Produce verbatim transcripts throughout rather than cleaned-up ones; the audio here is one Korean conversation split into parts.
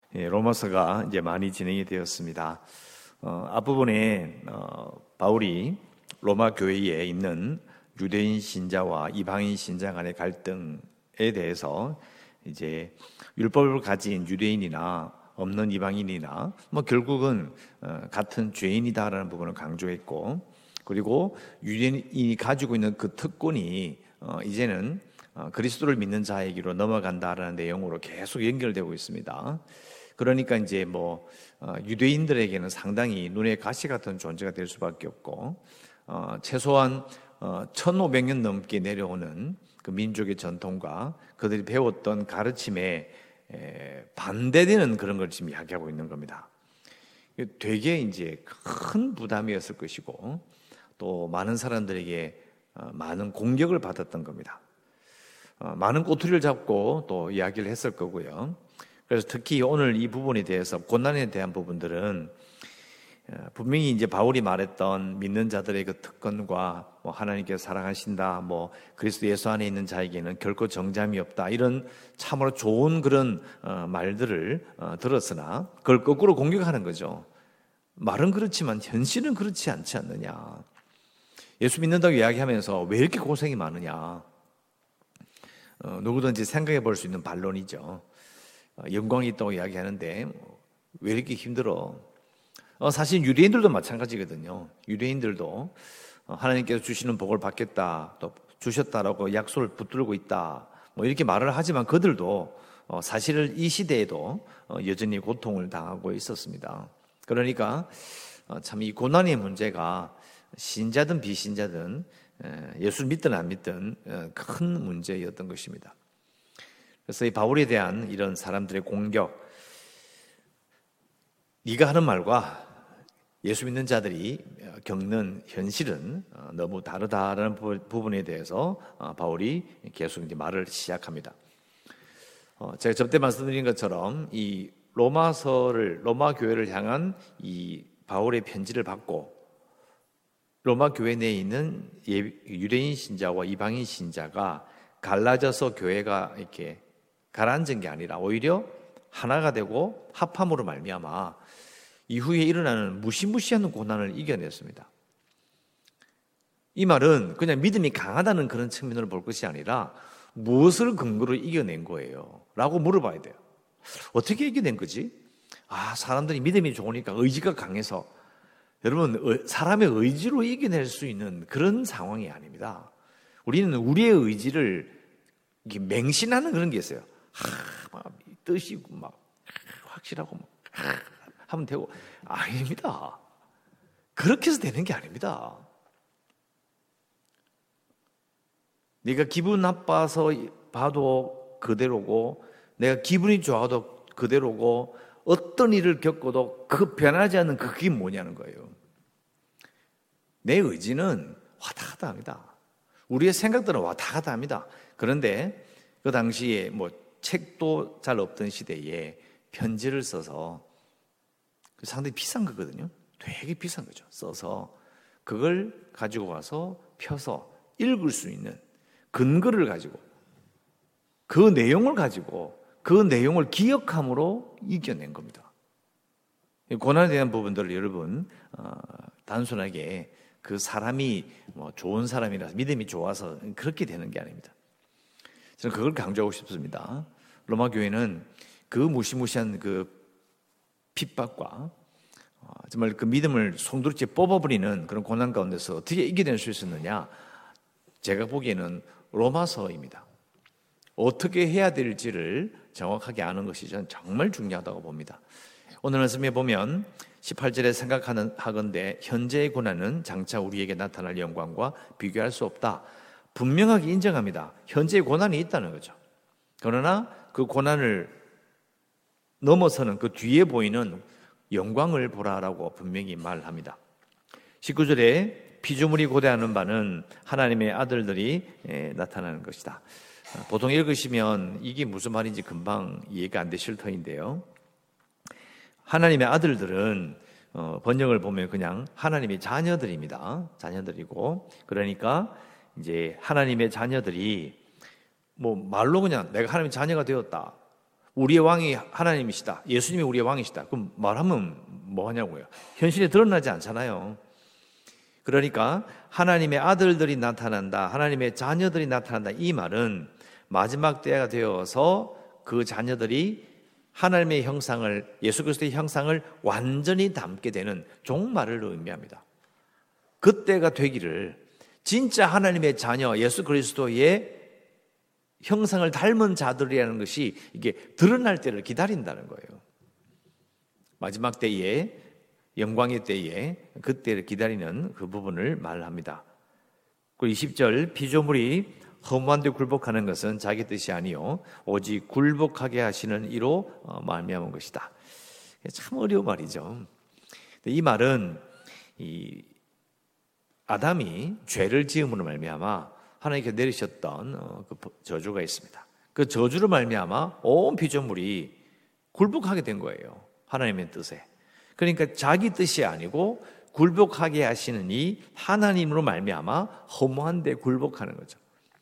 예, 로마서가 이제 많이 진행이 되었습니다. 어, 앞부분에 어, 바울이 로마 교회에 있는 유대인 신자와 이방인 신자 간의 갈등에 대해서 이제 율법을 가진 유대인이나 없는 이방인이나 뭐 결국은 어, 같은 죄인이다라는 부분을 강조했고, 그리고 유대인이 가지고 있는 그 특권이 어, 이제는 어, 그리스도를 믿는 자에게로 넘어간다라는 내용으로 계속 연결되고 있습니다. 그러니까 이제 뭐 어, 유대인들에게는 상당히 눈의 가시 같은 존재가 될 수밖에 없고, 어, 최소한 어, 천오백 년 넘게 내려오는 그 민족의 전통과 그들이 배웠던 가르침에 에, 반대되는 그런 걸 지금 이야기하고 있는 겁니다. 되게 이제 큰 부담이었을 것이고, 또 많은 사람들에게 어, 많은 공격을 받았던 겁니다. 어, 많은 꼬투리를 잡고 또 이야기를 했을 거고요. 그래서 특히 오늘 이 부분에 대해서, 고난에 대한 부분들은 분명히 이제 바울이 말했던 믿는 자들의 그 특권과 뭐 하나님께서 사랑하신다, 뭐 그리스도 예수 안에 있는 자에게는 결코 정잠이 없다, 이런 참으로 좋은 그런 어, 말들을 어, 들었으나 그걸 거꾸로 공격하는 거죠. 말은 그렇지만 현실은 그렇지 않지 않느냐. 예수 믿는다고 이야기하면서 왜 이렇게 고생이 많으냐. 어, 누구든지 생각해 볼 수 있는 반론이죠. 어, 영광이 있다고 이야기하는데 왜 이렇게 힘들어? 어, 사실 유대인들도 마찬가지거든요. 유대인들도 어, 하나님께서 주시는 복을 받겠다, 또 주셨다라고 약속을 붙들고 있다, 뭐 이렇게 말을 하지만 그들도 어, 사실은 이 시대에도 어, 여전히 고통을 당하고 있었습니다. 그러니까 어, 참 이 고난의 문제가 신자든 비신자든 예수를 믿든 안 믿든 큰 문제였던 것입니다. 그래서 이 바울에 대한 이런 사람들의 공격, 네가 하는 말과 예수 믿는 자들이 겪는 현실은 너무 다르다라는 부분에 대해서 바울이 계속 이제 말을 시작합니다. 제가 저때 말씀드린 것처럼 이 로마서를, 로마 교회를 향한 이 바울의 편지를 받고 로마 교회 내에 있는 유대인 신자와 이방인 신자가 갈라져서 교회가 이렇게 가라앉은 게 아니라 오히려 하나가 되고 합함으로 말미암아 이후에 일어나는 무시무시한 고난을 이겨냈습니다. 이 말은 그냥 믿음이 강하다는 그런 측면으로 볼 것이 아니라 무엇을 근거로 이겨낸 거예요? 라고 물어봐야 돼요. 어떻게 이겨낸 거지? 아, 사람들이 믿음이 좋으니까 의지가 강해서. 여러분, 사람의 의지로 이겨낼 수 있는 그런 상황이 아닙니다. 우리는 우리의 의지를 이렇게 맹신하는 그런 게 있어요. 하, 막 뜻이고 막 확실하고 막 하, 하면 되고. 아닙니다. 그렇게 해서 되는 게 아닙니다. 네가 기분 나빠서 봐도 그대로고, 내가 기분이 좋아도 그대로고, 어떤 일을 겪어도 그 변하지 않는 그게 뭐냐는 거예요. 내 의지는 왔다 갔다 합니다. 우리의 생각들은 왔다 갔다 합니다. 그런데 그 당시에 뭐 책도 잘 없던 시대에 편지를 써서, 상당히 비싼 거거든요. 되게 비싼 거죠. 써서 그걸 가지고 와서 펴서 읽을 수 있는 근거를 가지고, 그 내용을 가지고 그 내용을 기억함으로 이겨낸 겁니다. 고난에 대한 부분들을 여러분 어, 단순하게 그 사람이 뭐 좋은 사람이라서, 믿음이 좋아서 그렇게 되는 게 아닙니다. 저는 그걸 강조하고 싶습니다. 로마 교회는 그 무시무시한 그 핍박과 어, 정말 그 믿음을 송두리째 뽑아버리는 그런 고난 가운데서 어떻게 이겨낼 수 있었느냐? 제가 보기에는 로마서입니다. 어떻게 해야 될지를 정확하게 아는 것이 저는 정말 중요하다고 봅니다. 오늘 말씀에 보면 십팔 절에 생각하는 하건대 현재의 고난은 장차 우리에게 나타날 영광과 비교할 수 없다. 분명하게 인정합니다. 현재의 고난이 있다는 거죠. 그러나 그 고난을 넘어서는 그 뒤에 보이는 영광을 보라라고 분명히 말합니다. 십구 절에 피조물이 고대하는 바는 하나님의 아들들이 나타나는 것이다. 보통 읽으시면 이게 무슨 말인지 금방 이해가 안 되실 터인데요. 하나님의 아들들은 어, 번역을 보면 그냥 하나님의 자녀들입니다. 자녀들이고, 그러니까 이제 하나님의 자녀들이 뭐 말로 그냥 내가 하나님의 자녀가 되었다, 우리의 왕이 하나님이시다. 예수님이 우리의 왕이시다. 그럼 말하면 뭐 하냐고요. 현실에 드러나지 않잖아요. 그러니까 하나님의 아들들이 나타난다. 하나님의 자녀들이 나타난다. 이 말은 마지막 때가 되어서 그 자녀들이 하나님의 형상을, 예수 그리스도의 형상을 완전히 담게 되는 종말을 의미합니다. 그때가 되기를 진짜 하나님의 자녀 예수 그리스도의 형상을 닮은 자들이라는 것이 이게 드러날 때를 기다린다는 거예요. 마지막 때에, 영광의 때에 그때를 기다리는 그 부분을 말합니다. 그리고 이십 절, 피조물이 허무한 데 굴복하는 것은 자기 뜻이 아니요 오직 굴복하게 하시는 이로 말미암은 것이다. 참 어려운 말이죠. 이 말은 이 아담이 죄를 지음으로 말미암아 하나님께 내리셨던 그 저주가 있습니다. 그 저주로 말미암아 온 피조물이 굴복하게 된 거예요. 하나님의 뜻에. 그러니까 자기 뜻이 아니고 굴복하게 하시는 이 하나님으로 말미암아 허무한 데 굴복하는 거죠.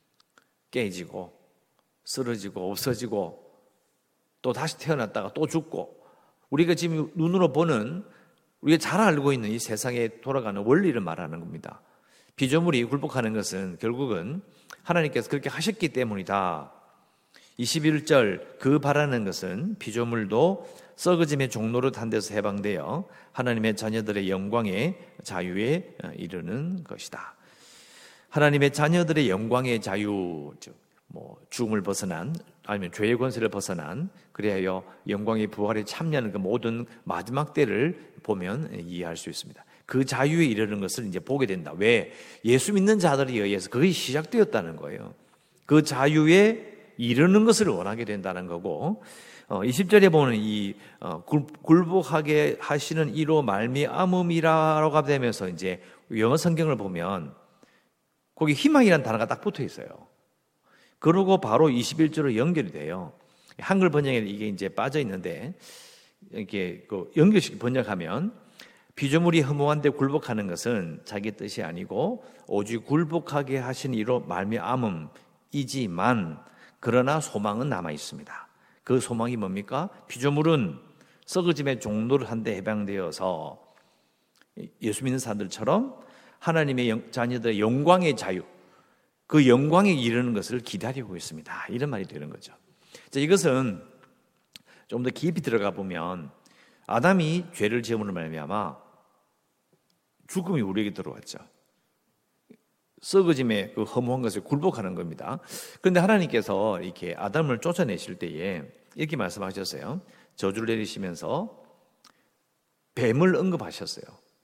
깨지고 쓰러지고 없어지고 또 다시 태어났다가 또 죽고, 우리가 지금 눈으로 보는, 우리가 잘 알고 있는 이 세상에 돌아가는 원리를 말하는 겁니다. 피조물이 굴복하는 것은 결국은 하나님께서 그렇게 하셨기 때문이다. 이십일 절, 그 바라는 것은 피조물도 썩어짐의 종로로 탄 데서 해방되어 하나님의 자녀들의 영광의 자유에 이르는 것이다. 하나님의 자녀들의 영광의 자유, 즉 뭐 죽음을 벗어난, 아니면 죄의 권세를 벗어난, 그리하여 영광의 부활에 참여하는 그 모든 마지막 때를 보면 이해할 수 있습니다. 그 자유에 이르는 것을 이제 보게 된다. 왜? 예수 믿는 자들에 의해서 그것이 시작되었다는 거예요. 그 자유에 이르는 것을 원하게 된다는 거고, 어, 이십 절에 보는 이 어, 굴복하게 하시는 이로 말미암음이라고 되면서 이제 영어 성경을 보면 거기 희망이라는 단어가 딱 붙어 있어요. 그러고 바로 이십일 절로 연결이 돼요. 한글 번역에 이게 이제 빠져 있는데, 이렇게 그 연결식 번역하면 피조물이 허무한 데 굴복하는 것은 자기 뜻이 아니고 오직 굴복하게 하신 이로 말미암음이지만 그러나 소망은 남아 있습니다. 그 소망이 뭡니까? 피조물은 썩어짐의 종로를 한 데 해방되어서 예수 믿는 사람들처럼 하나님의 자녀들의 영광의 자유, 그 영광에 이르는 것을 기다리고 있습니다. 이런 말이 되는 거죠. 자, 이것은 좀 더 깊이 들어가 보면 아담이 죄를 지음으로 말미암아 죽음이 우리에게 들어왔죠. 썩어짐의 그 허무한 것을 굴복하는 겁니다. 그런데 하나님께서 이렇게 아담을 쫓아내실 때에 이렇게 말씀하셨어요. 저주를 내리시면서 뱀을 언급하셨어요.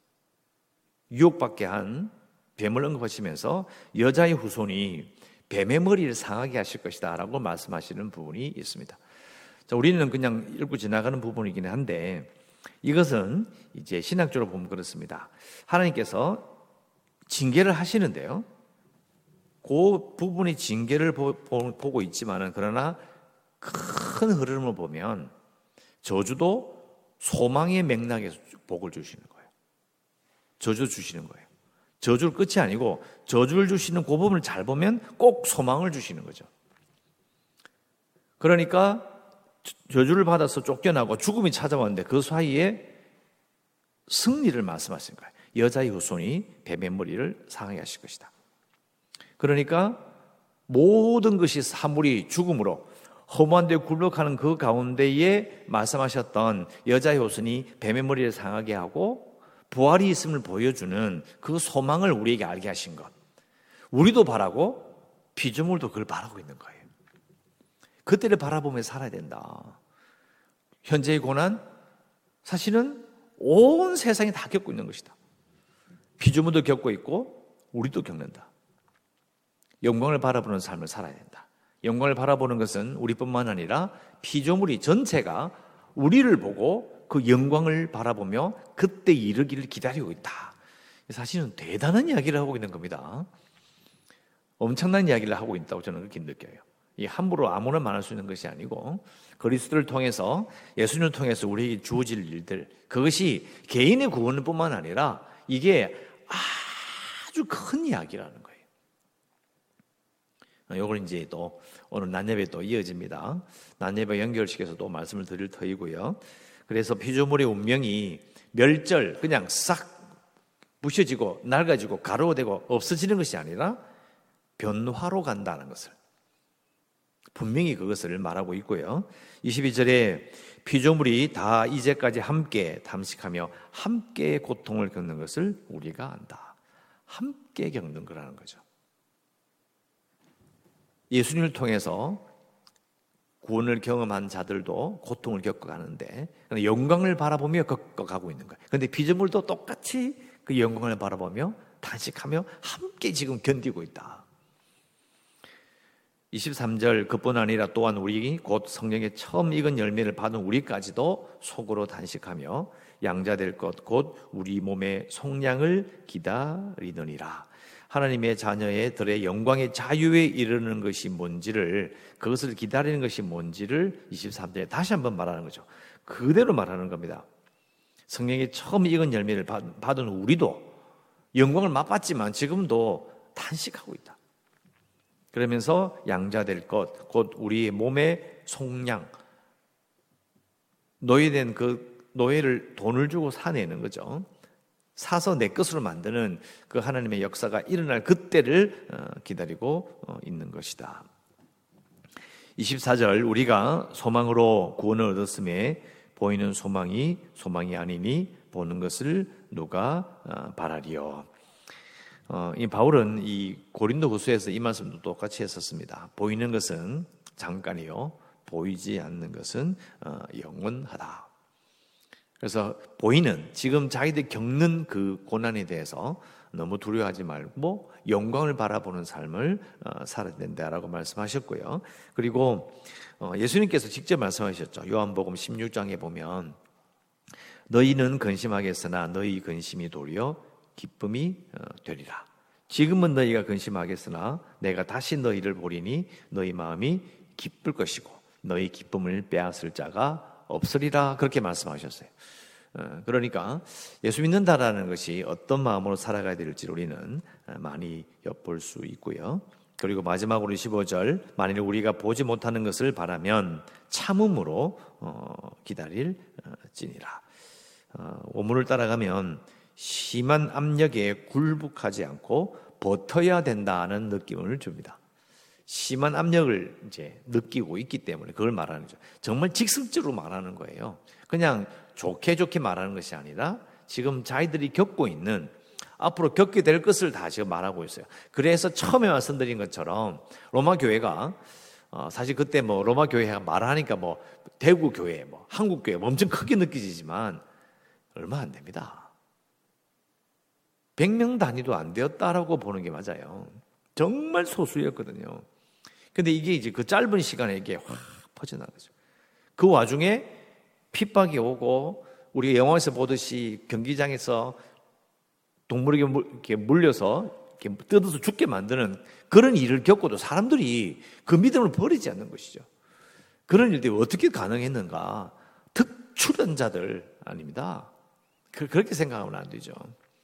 유혹받게 한 뱀을 언급하시면서 여자의 후손이 뱀의 머리를 상하게 하실 것이다 라고 말씀하시는 부분이 있습니다. 자, 우리는 그냥 읽고 지나가는 부분이긴 한데 이것은 이제 신학적으로 보면 그렇습니다. 하나님께서 징계를 하시는데요, 그 부분이 징계를 보, 보, 보고 있지만은 그러나 큰 흐름을 보면 저주도 소망의 맥락에서 복을 주시는 거예요. 저주 주시는 거예요. 저주를 끝이 아니고 저주를 주시는 그 부분을 잘 보면 꼭 소망을 주시는 거죠. 그러니까 저주를 받아서 쫓겨나고 죽음이 찾아왔는데 그 사이에 승리를 말씀하신 거예요. 여자의 후손이 뱀의 머리를 상하게 하실 것이다. 그러니까 모든 것이 사물이 죽음으로 허무한 데 굴복하는 그 가운데에 말씀하셨던 여자의 후손이 뱀의 머리를 상하게 하고 부활이 있음을 보여주는 그 소망을 우리에게 알게 하신 것, 우리도 바라고 피조물도 그걸 바라고 있는 거예요. 그때를 바라보며 살아야 된다. 현재의 고난, 사실은 온 세상이 다 겪고 있는 것이다. 피조물도 겪고 있고 우리도 겪는다. 영광을 바라보는 삶을 살아야 된다. 영광을 바라보는 것은 우리뿐만 아니라 피조물이 전체가 우리를 보고 그 영광을 바라보며 그때 이르기를 기다리고 있다. 사실은 대단한 이야기를 하고 있는 겁니다. 엄청난 이야기를 하고 있다고 저는 그렇게 느껴요. 이 함부로 아무나 말할 수 있는 것이 아니고 그리스도를 통해서, 예수님을 통해서 우리에게 주어질 일들, 그것이 개인의 구원뿐만 아니라 이게 아주 큰 이야기라는 거예요. 요걸 이제 또 오늘 낮예배 또 이어집니다. 낮예배 연결시켜서 또 말씀을 드릴 터이고요. 그래서 피조물의 운명이 멸절, 그냥 싹 부셔지고 낡아지고 가루되고 없어지는 것이 아니라 변화로 간다는 것을 분명히 그것을 말하고 있고요. 이십이 절에 피조물이 다 이제까지 함께 담식하며 함께 고통을 겪는 것을 우리가 안다. 함께 겪는 거라는 거죠. 예수님을 통해서 구원을 경험한 자들도 고통을 겪어가는데 영광을 바라보며 겪어가고 있는 거예요. 그런데 피조물도 똑같이 그 영광을 바라보며 탄식하며 함께 지금 견디고 있다. 이십삼 절 그뿐 아니라 또한 우리 곧 성령의 처음 익은 열매를 받은 우리까지도 속으로 단식하며 양자될 것 곧 우리 몸의 속량을 기다리느니라. 하나님의 자녀의 들의 영광의 자유에 이르는 것이 뭔지를, 그것을 기다리는 것이 뭔지를 이십삼 절에 다시 한번 말하는 거죠. 그대로 말하는 겁니다. 성령의 처음 익은 열매를 받은 우리도 영광을 맛봤지만 지금도 단식하고 있다. 그러면서 양자될 것, 곧 우리의 몸의 속량, 노예된 그 노예를 돈을 주고 사내는 거죠. 사서 내 것으로 만드는 그 하나님의 역사가 일어날 그때를 기다리고 있는 것이다. 이십사 절 우리가 소망으로 구원을 얻었음에 보이는 소망이 소망이 아니니 보는 것을 누가 바라리요. 어, 이 바울은 이 고린도후서에서 이 말씀도 똑같이 했었습니다. 보이는 것은 잠깐이요, 보이지 않는 것은 어, 영원하다. 그래서 보이는 지금 자기들이 겪는 그 고난에 대해서 너무 두려워하지 말고 영광을 바라보는 삶을 어, 살아야 된다라고 말씀하셨고요. 그리고 어, 예수님께서 직접 말씀하셨죠. 요한복음 십육 장에 보면 너희는 근심하겠으나 너희 근심이 도리어 기쁨이 되리라. 지금은 너희가 근심하겠으나 내가 다시 너희를 보리니 너희 마음이 기쁠 것이고 너희 기쁨을 빼앗을 자가 없으리라. 그렇게 말씀하셨어요. 그러니까 예수 믿는다라는 것이 어떤 마음으로 살아가야 될지 우리는 많이 엿볼 수 있고요. 그리고 마지막으로 십오 절 만일 우리가 보지 못하는 것을 바라면 참음으로 기다릴지니라. 원문을 따라가면 심한 압력에 굴복하지 않고 버텨야 된다는 느낌을 줍니다. 심한 압력을 이제 느끼고 있기 때문에 그걸 말하는 거죠. 정말 직설적으로 말하는 거예요. 그냥 좋게 좋게 말하는 것이 아니라 지금 자기들이 겪고 있는 앞으로 겪게 될 것을 다 지금 말하고 있어요. 그래서 처음에 말씀드린 것처럼 로마 교회가 어 사실 그때 뭐 로마 교회가 말하니까 뭐 대구 교회, 뭐 한국 교회 뭐 엄청 크게 느껴지지만 얼마 안 됩니다. 백 명 단위도 안 되었다라고 보는 게 맞아요. 정말 소수였거든요. 근데 이게 이제 그 짧은 시간에 이게 확 퍼져나가죠. 그 와중에 핍박이 오고 우리가 영화에서 보듯이 경기장에서 동물에게 이렇게 물려서 이렇게 뜯어서 죽게 만드는 그런 일을 겪고도 사람들이 그 믿음을 버리지 않는 것이죠. 그런 일들이 어떻게 가능했는가? 특출연자들 아닙니다. 그렇게 생각하면 안 되죠.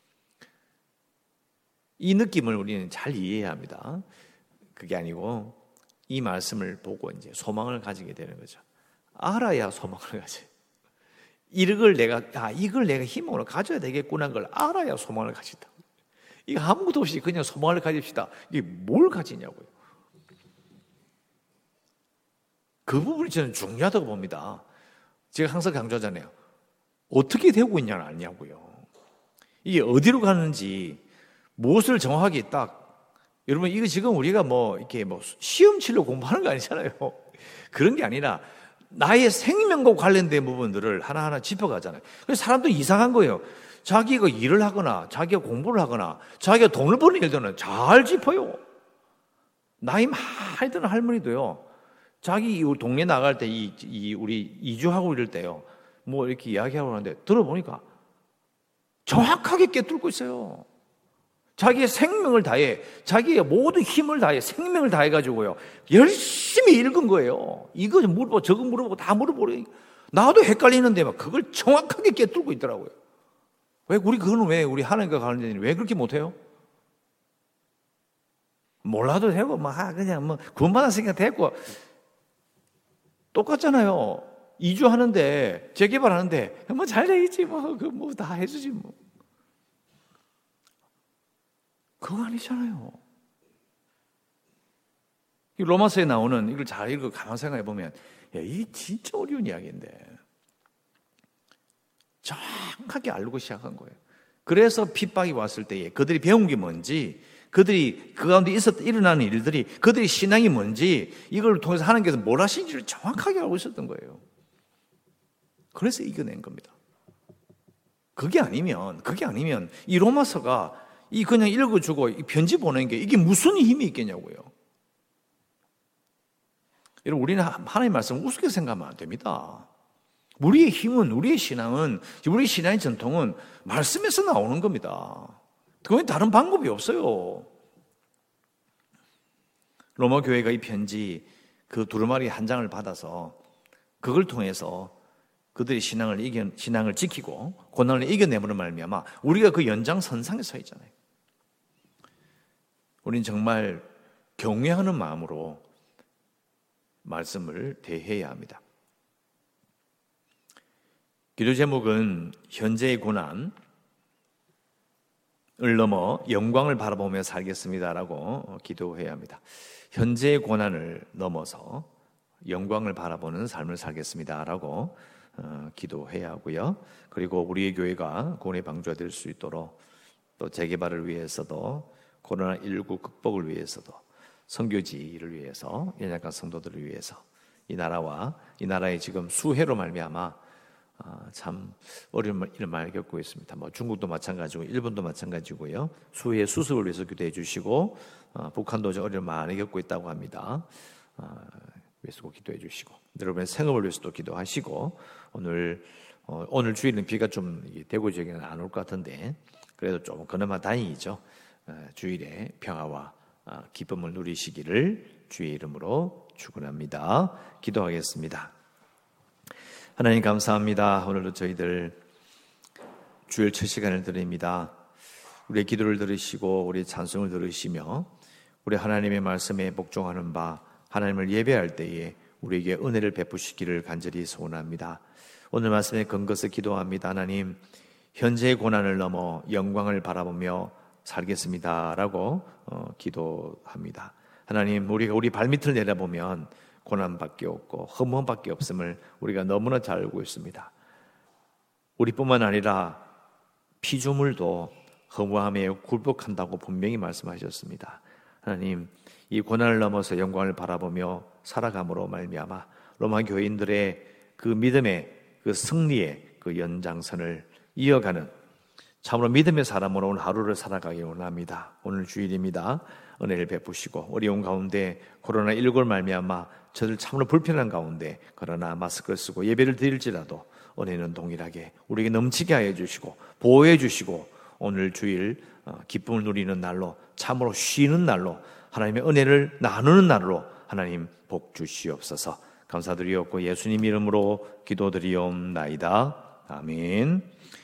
이 느낌을 우리는 잘 이해해야 합니다. 그게 아니고 이 말씀을 보고 이제 소망을 가지게 되는 거죠. 알아야 소망을 가져요. 이걸 내가, 아, 이걸 내가 희망으로 가져야 되겠구나 걸 알아야 소망을 가진다. 이거 아무것도 없이 그냥 소망을 가집시다. 이게 뭘 가지냐고요. 그 부분이 저는 중요하다고 봅니다. 제가 항상 강조하잖아요. 어떻게 되고 있냐는 아니냐고요. 이게 어디로 가는지, 무엇을 정확하게 딱, 여러분, 이거 지금 우리가 뭐, 이렇게 뭐, 시험 치려고 공부하는 거 아니잖아요. 그런 게 아니라, 나의 생명과 관련된 부분들을 하나하나 짚어가잖아요. 그래서 사람도 이상한 거예요. 자기가 일을 하거나, 자기가 공부를 하거나, 자기가 돈을 버는 일들은 잘 짚어요. 나이 많이 드는 할머니도요, 자기 동네 나갈 때, 이, 이, 우리 이주하고 이럴 때요, 뭐 이렇게 이야기하고 하는데, 들어보니까 정확하게 꿰뚫고 있어요. 자기의 생명을 다해, 자기의 모든 힘을 다해, 생명을 다해가지고요, 열심히 읽은 거예요. 이거 물어보고, 저거 물어보고, 다 물어보래. 나도 헷갈리는데, 막 그걸 정확하게 꿰뚫고 있더라고요. 왜, 우리, 그거는 왜, 우리 하나님과 관련된 일, 왜 그렇게 못해요? 몰라도 되고, 뭐, 아, 그냥 뭐, 구원받았으니까 됐고. 똑같잖아요. 이주하는데, 재개발하는데, 뭐 잘 되겠지, 뭐, 그, 뭐, 다 해주지, 뭐. 그거 아니잖아요. 로마서에 나오는 이걸 잘 읽고 가만 생각해 보면, 야, 이게 진짜 어려운 이야기인데. 정확하게 알고 시작한 거예요. 그래서 핍박이 왔을 때에 그들이 배운 게 뭔지, 그들이 그 가운데 있었, 일어나는 일들이, 그들의 신앙이 뭔지, 이걸 통해서 하나님께서 뭘 하신지를 정확하게 알고 있었던 거예요. 그래서 이겨낸 겁니다. 그게 아니면, 그게 아니면, 이 로마서가 이 그냥 읽어주고 이 편지 보내는 게 이게 무슨 힘이 있겠냐고요. 여러분, 우리는 하나님의 말씀을 우습게 생각하면 안 됩니다. 우리의 힘은, 우리의 신앙은, 우리의 신앙의 전통은 말씀에서 나오는 겁니다. 그건 다른 방법이 없어요. 로마 교회가 이 편지 그 두루마리 한 장을 받아서 그걸 통해서 그들의 신앙을 이겨, 신앙을 지키고 고난을 이겨내므로 말미암아 우리가 그 연장선상에 서 있잖아요. 우리는 정말 경외하는 마음으로 말씀을 대해야 합니다. 기도 제목은 현재의 고난을 넘어 영광을 바라보며 살겠습니다라고 기도해야 합니다. 현재의 고난을 넘어서 영광을 바라보는 삶을 살겠습니다라고 기도해야 하고요. 그리고 우리의 교회가 구원의 방주가 될 수 있도록 또 재개발을 위해서도 코로나십구 극복을 위해서도 선교지를 위해서 연약한 성도들을 위해서 이 나라와 이 나라의 지금 수해로 말미암아 아, 참 어려운 일을 많이 겪고 있습니다. 뭐 중국도 마찬가지고 일본도 마찬가지고요. 수해 수습을 위해서 기도해 주시고 어, 북한도 어려움 많이 겪고 있다고 합니다. 어, 위해서 기도해 주시고 여러분의 생업을 위해서도 기도하시고 오늘 어, 오늘 주일은 비가 좀 대구 지역에는 안 올 것 같은데 그래도 좀 그나마 다행이죠. 어, 주일에 평화와 어, 기쁨을 누리시기를 주의 이름으로 축원합니다. 기도하겠습니다. 하나님 감사합니다. 오늘도 저희들 주일 첫 시간을 드립니다. 우리의 기도를 들으시고 우리의 찬송을 들으시며 우리 하나님의 말씀에 복종하는 바 하나님을 예배할 때에 우리에게 은혜를 베푸시기를 간절히 소원합니다. 오늘 말씀에 근거해서 기도합니다. 하나님, 현재의 고난을 넘어 영광을 바라보며 살겠습니다라고 어, 기도합니다. 하나님, 우리가 우리 발밑을 내려보면 고난밖에 없고 허무함밖에 없음을 우리가 너무나 잘 알고 있습니다. 우리뿐만 아니라 피조물도 허무함에 굴복한다고 분명히 말씀하셨습니다. 하나님, 이 고난을 넘어서 영광을 바라보며 살아감으로 말미암아 로마 교인들의 그 믿음의 그 승리의 그 연장선을 이어가는 참으로 믿음의 사람으로 오늘 하루를 살아가기 원합니다. 오늘 주일입니다. 은혜를 베푸시고 어려운 가운데 코로나십구를 말미암아 저들 참으로 불편한 가운데 그러나 마스크를 쓰고 예배를 드릴지라도 은혜는 동일하게 우리에게 넘치게 하여 주시고 보호해 주시고 오늘 주일 기쁨을 누리는 날로 참으로 쉬는 날로 하나님의 은혜를 나누는 날로 하나님 복 주시옵소서. 감사드리옵고 예수님 이름으로 기도드리옵나이다. 아멘.